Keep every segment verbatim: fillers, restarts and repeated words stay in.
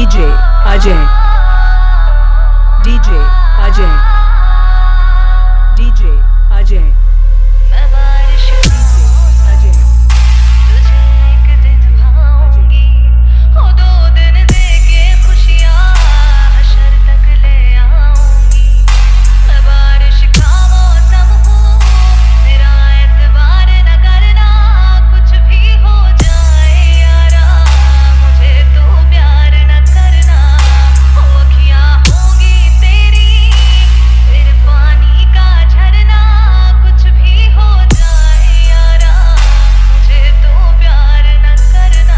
DJ Ajay DJ Ajay DJ Ajay मैं बारिश DJ Ajay तुझे एक दिन भाऊंगी ओ दो दिन देके खुशियाँ हशर तक ले आऊंगी। मैं बारिश का मौसम हूँ मेरा एतबार न करना कुछ भी हो जाए यारा मुझे तो प्यार न करना। ओ अखियाँ होंगी तेरी फिर पानी का झरना कुछ भी हो जाए यारा मुझे तो प्यार न करना।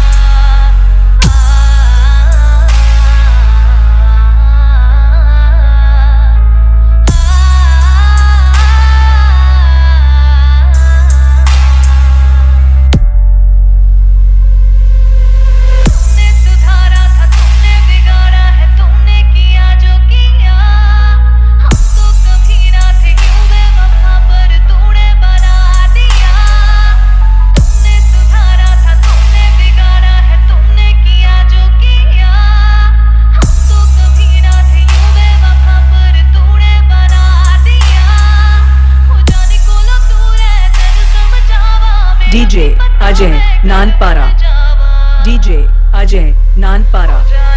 तुमने सुधारा था तुमने बिगाड़ा है तुमने किया जो किया हम तो कभी ना थे यूं बेवफा पर तूने बना दिया। तुमने सुधारा था तुमने बिगाड़ा है तुमने किया जो किया हम तो कभी ना थे यूं बेवफा पर तूने बना दिया। हो जाने को लो तू रे तेरे समझावा मेरा डीजे भी पता अजय है नानपारा जावा डीजे अजय नानपारा।